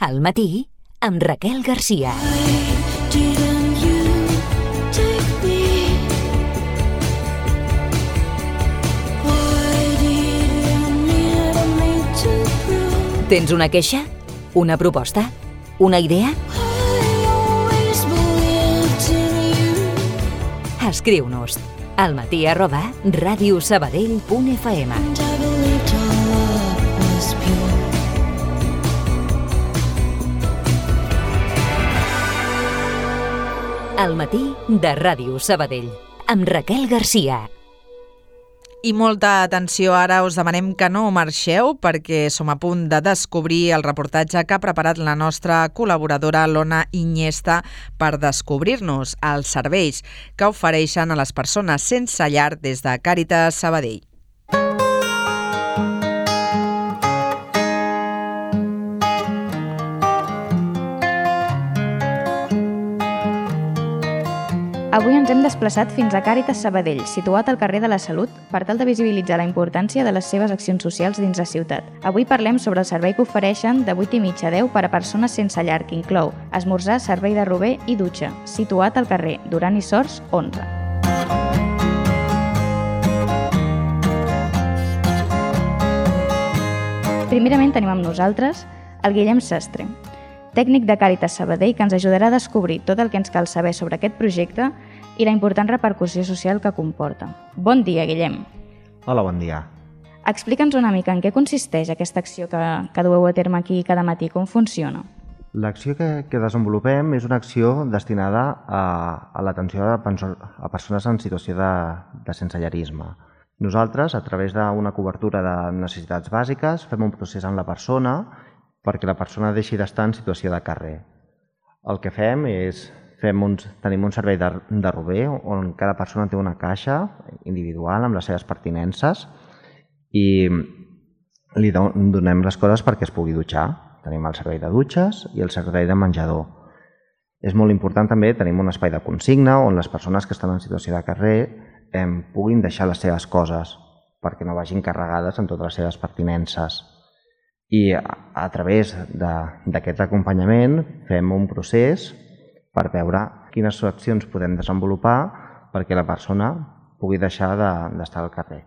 Al matí, amb Raquel Garcia. Tens una queixa? Una proposta? Una idea? Escriu-nos almatí@radiosabadell.fm. Al matí de Ràdio Sabadell, amb Raquel Garcia. I molta atenció, ara us demanem que no marxeu perquè som a punt de descobrir el reportatge que ha preparat la nostra col·laboradora Lona Iniesta per descobrir-nos els serveis que ofereixen a les persones sense llar des de Càritas Sabadell. Avui ens hem desplaçat fins a Càritas Sabadell, situat al carrer de la Salut, per tal de visibilitzar la importància de les seves accions socials dins la ciutat. Avui parlem sobre el servei que ofereixen de 8:30 a 10 per a persones sense llar, que inclou esmorzar, servei de rober i dutxa, situat al carrer Duran i Sors 11. Primerament tenim amb nosaltres el Guillem Sastre, tècnic de Càritas Sabadell, que ens ajudarà a descobrir tot el que ens cal saber sobre aquest projecte i la important repercussió social que comporta. Bon dia, Guillem. Hola, bon dia. Explica'ns una mica en què consisteix aquesta acció que dueu a terme aquí cada matí, com funciona. L'acció que desenvolupem és una acció destinada a l'atenció a persones en situació de sensellarisme. Nosaltres, a través d'una cobertura de necessitats bàsiques, fem un procés amb la persona perquè la persona deixi d'estar en situació de carrer. El que fem és, tenim un servei de rober on cada persona té una caixa individual amb les seves pertinences i li donem les coses perquè es pugui dutxar. Tenim el servei de dutxes i el servei de menjador. És molt important també, tenim un espai de consigna on les persones que estan en situació de carrer puguin deixar les seves coses perquè no vagin carregades amb totes les seves pertinences. I a través d'aquest acompanyament fem un procés per veure quines accions podem desenvolupar perquè la persona pugui deixar d'estar al carrer.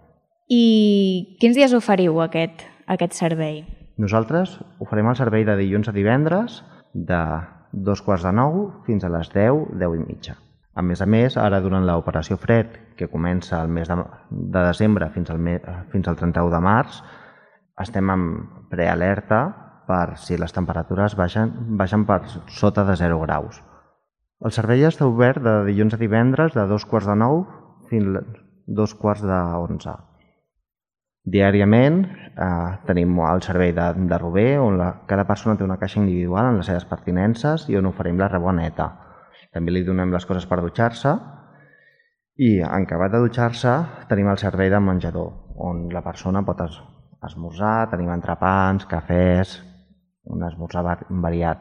I quins dies oferiu aquest servei? Nosaltres oferim el servei de dilluns a divendres de 8:45 fins a les 10, 10:30. A més, ara durant l'operació Fred, que comença el mes de desembre fins al 31 de març, estem en prealerta per si les temperatures baixen per sota de 0 graus. El servei està obert de dilluns a divendres de 8:45 fins a 11:15. Diàriament tenim el servei de rober on cada persona té una caixa individual amb les seves pertinences i on oferim la roba neta. També li donem les coses per dutxar-se i en acabat de dutxar-se tenim el servei de menjador on la persona pot esmorzar, tenim entrepans, cafès, un esmorzar variat.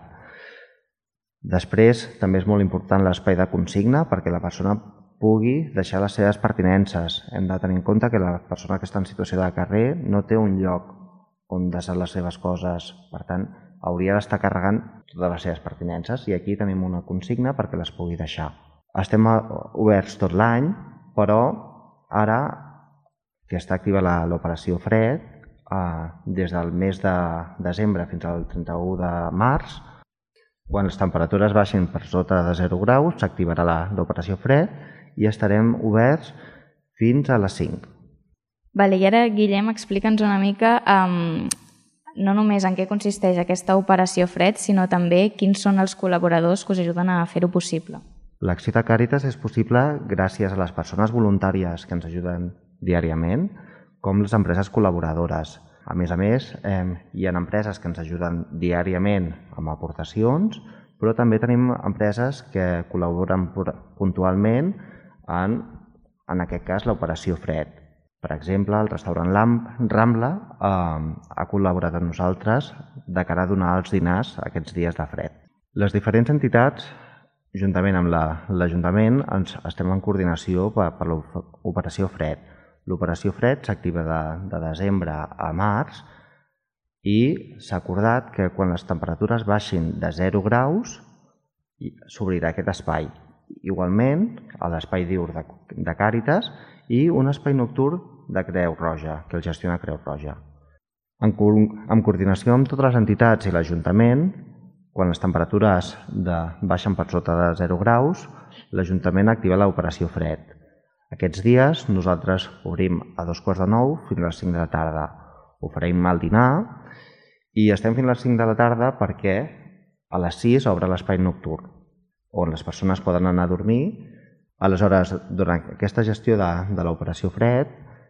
Després també és molt important l'espai de consigna perquè la persona pugui deixar les seves pertinences. Hem de tenir en compte que la persona que està en situació de carrer no té un lloc on deixar les seves coses, per tant hauria d'estar carregant totes les seves pertinences i aquí tenim una consigna perquè les pugui deixar. Estem oberts tot l'any, però ara que està activa l'operació Fred, des del mes de desembre fins al 31 de març, quan les temperatures baixin per sota de 0 graus, s'activarà l'operació Fred i estarem oberts fins a les 5. Vale, i ara, Guillem, explica'ns una mica no només en què consisteix aquesta operació Fred, sinó també quins són els col·laboradors que us ajuden a fer-ho possible. L'acció de Càritas és possible gràcies a les persones voluntàries que ens ajuden diàriament, com les empreses col·laboradores. A més, hi ha empreses que ens ajuden diàriament amb aportacions, però també tenim empreses que col·laboren puntualment en aquest cas l'operació Fred. Per exemple, el restaurant Rambla ha col·laborat amb nosaltres de cara a donar els dinars aquests dies de fred. Les diferents entitats, juntament amb l'Ajuntament, estem en coordinació per l'operació Fred. L'operació Fred s'activa de desembre a març i s'ha acordat que quan les temperatures baixin de 0 graus s'obrirà aquest espai. Igualment, a l'espai diürn de Càritas i un espai nocturn de Creu Roja, que el gestiona Creu Roja. En coordinació amb totes les entitats i l'Ajuntament, quan les temperatures baixen per sota de 0 graus, l'Ajuntament activa l'operació Fred. Aquests dies nosaltres obrim a 8:45 fins a les 5 de la tarda. Oferim el dinar i estem fins a les 5 de la tarda perquè a les 6 obre l'espai nocturn, on les persones poden anar a dormir. Aleshores, durant aquesta gestió de l'operació Fred,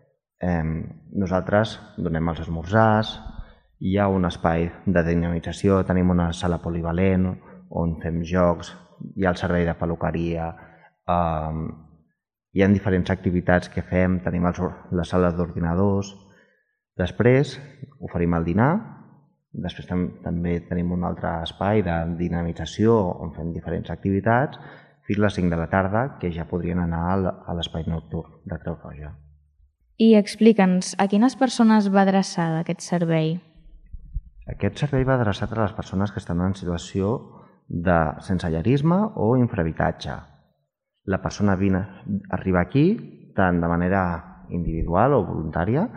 nosaltres donem els esmorzars, hi ha un espai de dinamització, tenim una sala polivalent on fem jocs, hi ha el servei de peluqueria, hi ha diferents activitats que fem, tenim les sales d'ordinadors. Després oferim el dinar, després també tenim un altre espai de dinamització on fem diferents activitats, fins a les 5 de la tarda, que ja podrien anar a l'espai nocturn de Creu Roja. I explica'ns, a quines persones va adreçat aquest servei? Aquest servei va adreçat a les persones que estan en situació de sensellarisme o infrahabitatge. La persona arriba aquí tant de manera individual o voluntària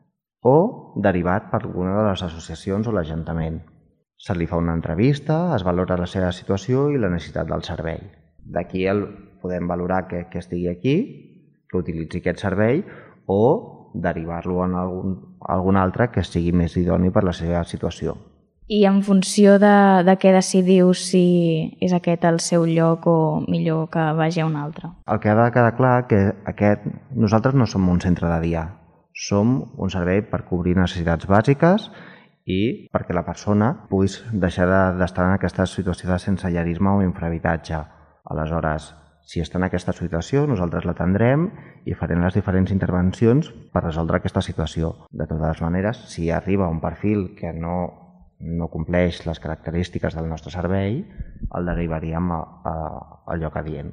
o derivat per alguna de les associacions o l'Ajuntament. Se li fa una entrevista, es valora la seva situació i la necessitat del servei. D'aquí podem valorar que estigui aquí, que utilitzi aquest servei o derivar-lo en algun altre que sigui més idoni per la seva situació. I en funció de què decidiu si és aquest el seu lloc o millor que vagi a un altre? El que ha de quedar clar que nosaltres no som un centre de dia, som un servei per cobrir necessitats bàsiques i perquè la persona pugui deixar d'estar en aquesta situació de sensellarisme o infrahabitatge. Aleshores, si està en aquesta situació, nosaltres l'atendrem i farem les diferents intervencions per resoldre aquesta situació. De totes maneres, si arriba un perfil que no compleix les característiques del nostre servei, el derivaríem al lloc adient.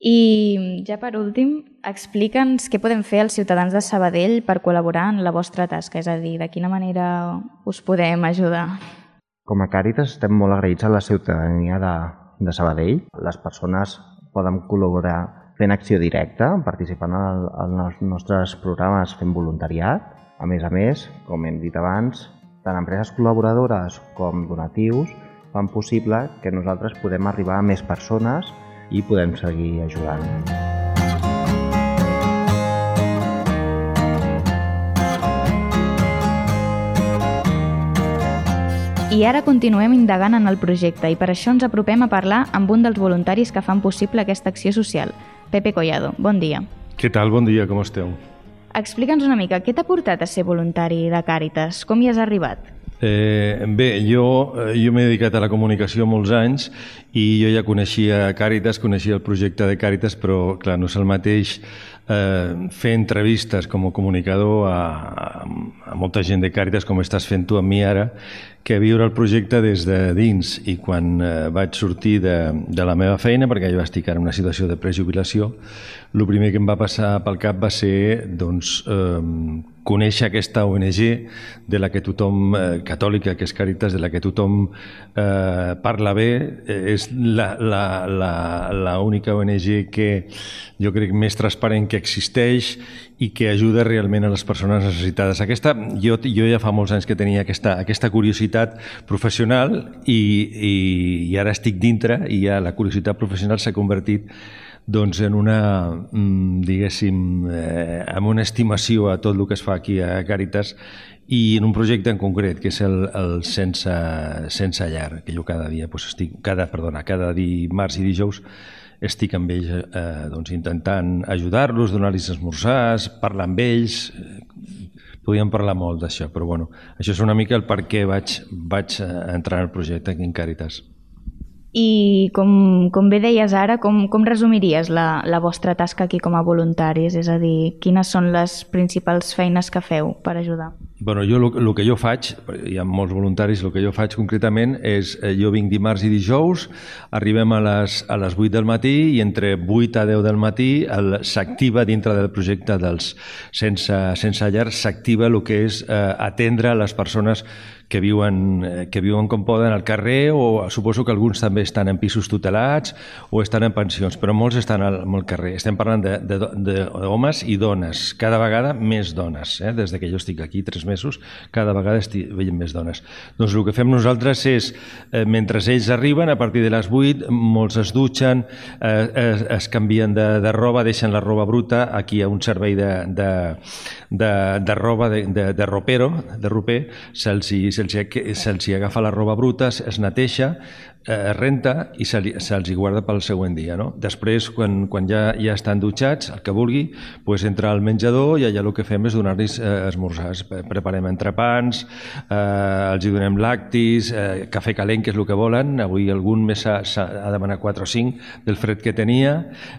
I ja per últim, explica'ns què podem fer els ciutadans de Sabadell per col·laborar en la vostra tasca, és a dir, de quina manera us podem ajudar. Com a Càritas estem molt agraïts a la ciutadania de Sabadell. Les persones poden col·laborar fent acció directa, participant en els nostres programes fent voluntariat. A més, com hem dit abans, tant empreses col·laboradores com donatius fan possible que nosaltres podem arribar a més persones i podem seguir ajudant. I ara continuem indagant en el projecte i per això ens apropem a parlar amb un dels voluntaris que fan possible aquesta acció social, Pepe Collado. Bon dia. Què tal? Bon dia, com esteu? Explica'ns una mica, què t'ha portat a ser voluntari de Càritas? Com hi has arribat? Bé, jo m'he dedicat a la comunicació molts anys i jo ja coneixia Càritas, coneixia el projecte de Càritas, però clar, no és el mateix fer entrevistes com a comunicador a molta gent de Càritas com estàs fent tu amb mi ara, que viure el projecte des de dins. I quan vaig sortir de la meva feina, perquè jo estic ara en una situació de prejubilació, el primer que em va passar pel cap va ser conèixer aquesta ONG de la que tothom, catòlica, que és Càritas, de la que tothom parla bé. És l'única ONG que jo crec més transparent que existeix i que ajuda realment a les persones necessitades. Jo ja fa molts anys que tenia aquesta curiositat professional i ara estic dintre i ja la curiositat professional s'ha convertit en una, diguéssim, amb una estimació a tot el que es fa aquí a Càritas i en un projecte en concret, que és el Sense Llar, que jo cada dimarts i dijous estic amb ells intentant ajudar-los, donar-los esmorzars, parlar amb ells. Podríem parlar molt d'això, però bueno, això és una mica el per què vaig entrar al projecte aquí en Càritas. I com bé deies ara, com resumiries la vostra tasca aquí com a voluntaris? És a dir, quines són les principals feines que feu per ajudar? Bueno, jo el que jo faig, hi ha molts voluntaris, el que jo faig concretament és, jo vinc dimarts i dijous, arribem a les 8 del matí i entre 8 a 10 del matí s'activa dintre del projecte dels Sense Llar, s'activa el que és atendre les persones que viuen com poden al carrer, o suposo que alguns també estan en pisos tutelats o estan en pensions, però molts estan al carrer. Estem parlant d'homes i dones, cada vegada més dones. Des que jo estic aquí 3 mesos, cada vegada veiem més dones. Doncs el que fem nosaltres és, mentre ells arriben, a partir de les 8, molts es dutxen, es canvien de roba, deixen la roba bruta. Aquí hi ha un servei de roba, de ropero, de roper, se'ls agafa la roba bruta, es neteja, es renta i se'ls guarda pel següent dia. Després, quan ja estan dutxats, el que vulgui, entra al menjador i allà el que fem és donar-los esmorzars. Preparem entrepans, els hi donem lactis, cafè calent, que és el que volen. Avui algun més ha demanat 4 o 5 del fred que tenia,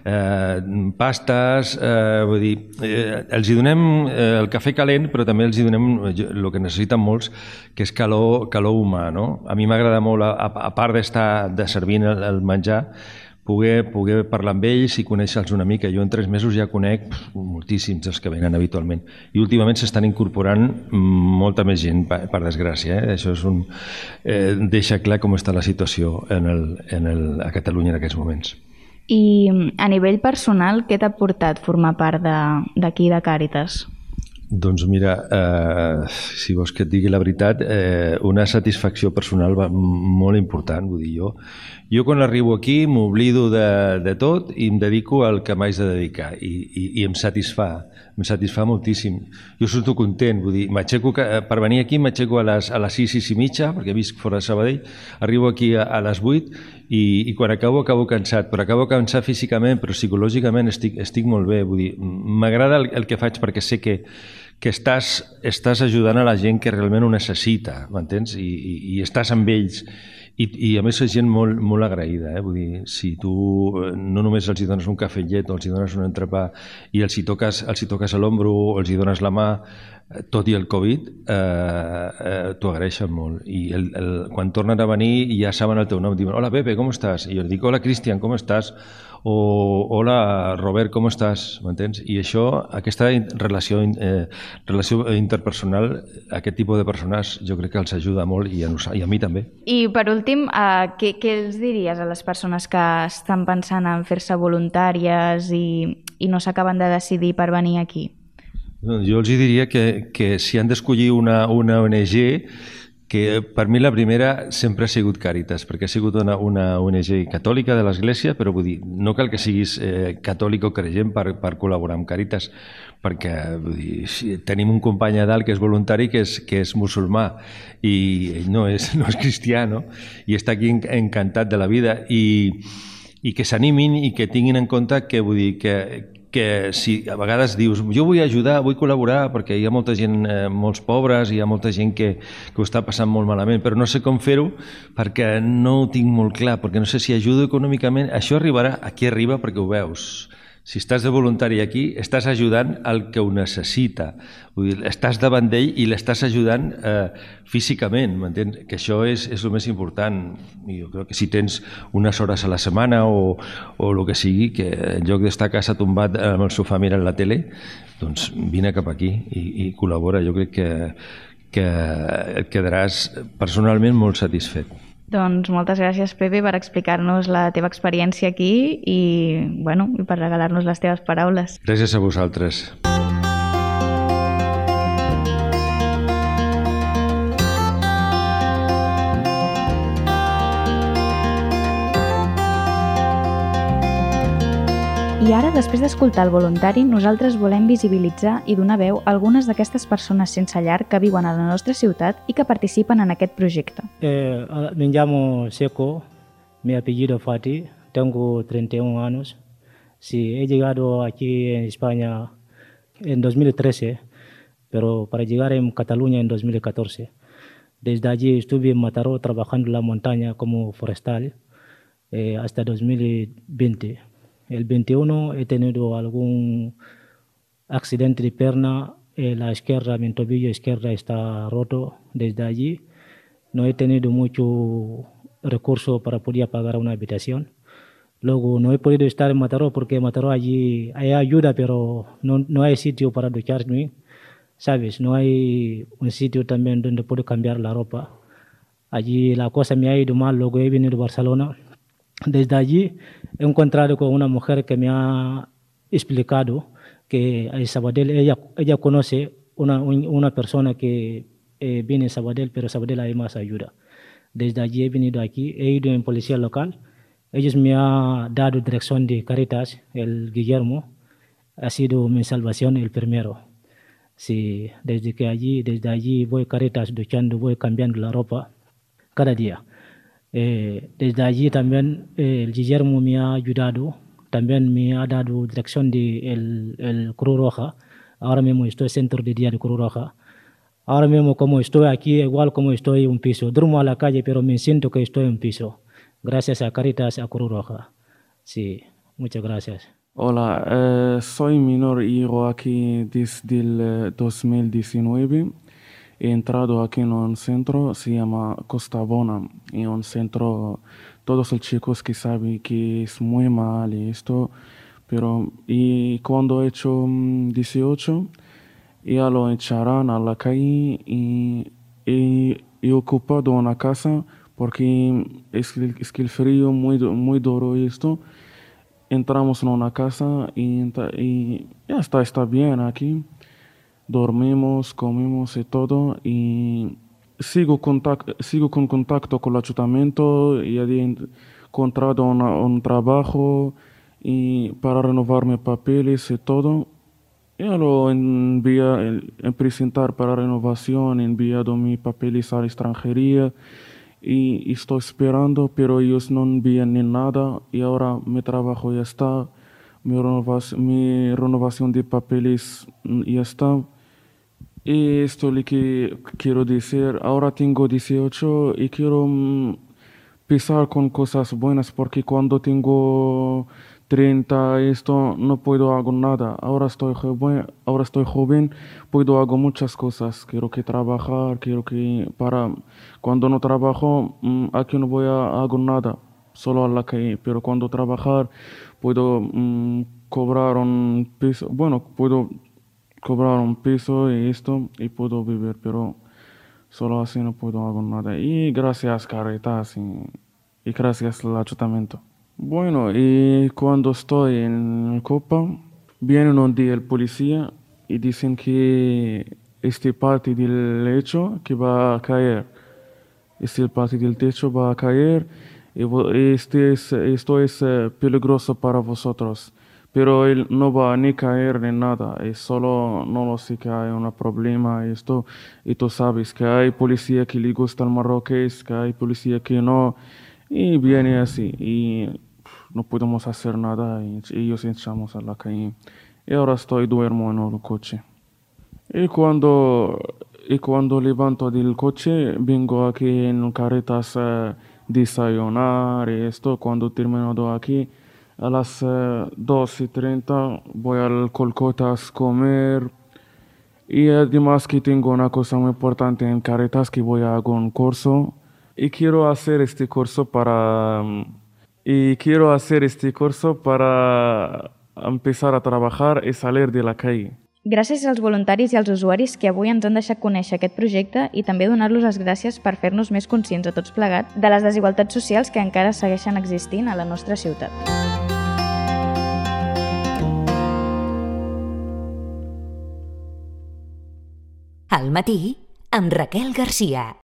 pastes, vull dir, els hi donem el cafè calent, però també els hi donem el que necessiten molts, que és calor humà. A mi m'agrada molt, a part de servir el menjar, poder parlar amb ells i conèixer-los una mica. Jo en 3 mesos ja conec moltíssims els que venen habitualment. I últimament s'estan incorporant molta més gent, per desgràcia. Això deixa clar com està la situació a Catalunya en aquests moments. I a nivell personal, què t'ha portat formar part d'aquí, de Càritas? Doncs mira, si vols que et digui la veritat, una satisfacció personal molt important. Vull dir, jo quan arribo aquí m'oblido de tot i em dedico al que m'haig de dedicar i em satisfà moltíssim. Jo surto content, vull dir, per venir aquí m'aixeco a les 6, 6 i mitja, perquè visc fora de Sabadell, arribo aquí a les 8 i quan acabo cansat, però acabo cansat físicament, però psicològicament estic molt bé. Vull dir, m'agrada el que faig perquè sé que estàs ajudant a la gent que realment ho necessita, m'entens? I estàs amb ells. I a més és gent molt agraïda. Vull dir, si tu no només els hi dones un cafè amb llet o els hi dones un entrepà i els hi toques a l'ombro o els hi dones la mà, tot i el Covid, t'ho agraeixen molt. I quan tornen a venir ja saben el teu nom. Diuen, hola Pepe, com estàs? I jo dic, hola Cristian, com estàs? O hola Robert, com estàs? M'entens? I això, aquesta relació interpersonal, aquest tipus de persones, jo crec que els ajuda molt i a mi també. I per últim, què els diries a les persones que estan pensant en fer-se voluntàries i no s'acaben de decidir per venir aquí? Jo els diria que si han d'escollir una ONG, que per mi la primera sempre ha sigut Càritas, perquè ha sigut una ONG catòlica de l'Església, però vull dir, no cal que siguis catòlic o creient per col·laborar amb Càritas, perquè vull dir, tenim un company a dalt que és voluntari, que és musulmà, i ell no és cristià, i està aquí encantat de la vida, i que s'animin i que tinguin en compte que, vull dir, que si a vegades dius jo vull ajudar, vull col·laborar perquè hi ha molta gent, molts pobres, hi ha molta gent que ho està passant molt malament, però no sé com fer-ho perquè no ho tinc molt clar, perquè no sé si ajudo econòmicament. Això arribarà, aquí arriba perquè ho veus. Si estàs de voluntari aquí, estàs ajudant al que ho necessita. Vull dir, estàs davant d'ell i l'estàs ajudant físicament, m'entens? Que això és el més important. Jo crec que si tens unes hores a la setmana o el que sigui, que en lloc d'estar a casa tombat amb el sofà mirant la tele, doncs vine cap aquí i col·labora. Jo crec que et quedaràs personalment molt satisfet. Doncs moltes gràcies, Pepe, per explicar-nos la teva experiència aquí i per regalar-nos les teves paraules. Gràcies a vosaltres. I ara, després d'escoltar el voluntari, nosaltres volem visibilitzar i donar veu a algunes d'aquestes persones sense llar que viuen a la nostra ciutat i que participen en aquest projecte. Me llamo Seco, mi apellido Fati, tengo 31 años. Sí, he llegado aquí en España en 2013, pero para llegar en Cataluña en 2014. Desde allí estuve en Mataró trabajando en la montaña como forestal hasta 2020. El 21 he tenido algún accidente de pierna, la izquierda, mi tobillo izquierda está roto desde allí. No he tenido mucho recurso para poder pagar una habitación. Luego no he podido estar en Mataró porque en Mataró allí hay ayuda, pero no hay sitio para ducharme. ¿sabes? No hay un sitio también donde puedo cambiar la ropa. Allí la cosa me ha ido mal, luego he venido a Barcelona. Desde allí he encontrado con una mujer que me ha explicado que en Sabadell ella conoce una persona que viene en Sabadell, pero Sabadell hay más ayuda. Desde allí he venido aquí, he ido en policía local. Ellos me han dado dirección de Caritas, el Guillermo. Ha sido mi salvación el primero. Sí, desde allí voy Caritas duchando, voy cambiando la ropa cada día. Desde allí también el Guillermo me ha ayudado, también me ha dado dirección de el Cruz Roja. Ahora mismo estoy en centro de día de Cruz Roja. Ahora mismo como estoy aquí, igual como estoy en un piso. Duermo a la calle, pero me siento que estoy en un piso. Gracias a Caritas, a Cruz Roja. Sí, muchas gracias. Hola, soy menor y llego aquí desde el 2019. He entrado aquí en un centro, se llama Costa Bona. En un centro, todos los chicos que saben que es muy mal y esto. Y cuando he hecho 18, ya lo echarán a la calle y he ocupado una casa porque es que el frío muy duro y esto. Entramos en una casa y ya está bien aquí. Dormimos, comimos y todo. Y sigo con contacto con el ayuntamiento y he encontrado un trabajo y para renovar mis papeles y todo. Ya lo envié en presentar para renovación, he enviado mis papeles a la extranjería. Y estoy esperando, pero ellos no envían ni nada y ahora mi trabajo ya está, mi renovación de papeles ya está. Y esto es lo que quiero decir. Ahora tengo 18 y quiero empezar con cosas buenas porque cuando tengo 30 esto no puedo hacer nada. Ahora estoy joven, puedo hacer muchas cosas. Quiero que trabajar, cuando no trabajo, aquí no voy a hacer nada, solo a la calle. Pero cuando trabajar puedo cobrar un piso, puedo cobrar un piso y esto y puedo vivir, pero solo así no puedo hacer nada. Y gracias Caritas y gracias al ayuntamiento. Bueno, y cuando estoy en el Copa, viene un día el policía y dicen que esta parte del lecho que va a caer, esta parte del techo va a caer y esto es peligroso para vosotros. Pero él no va a ni caer ni nada, es solo no lo sé que hay un problema esto y tú sabes que hay policía que le gusta el marroquíes, que hay policía que no y viene así y no podemos hacer nada y ellos echamos a la calle y ahora duermo en el coche y cuando levanto del coche vengo aquí en Caritas desayunar y esto cuando termino aquí a las 2:30 voy al Colcotas comer y además que tengo una cosa muy importante en Caritas que voy a hacer un curso y quiero hacer este curso para empezar a trabajar y salir de la calle. Gràcies als voluntaris i als usuaris que avui ens han deixat conèixer aquest projecte i també donar-los les gràcies per fer-nos més conscients a tots plegats de les desigualtats socials que encara segueixen existint a la nostra ciutat. Al matí, amb Raquel Garcia.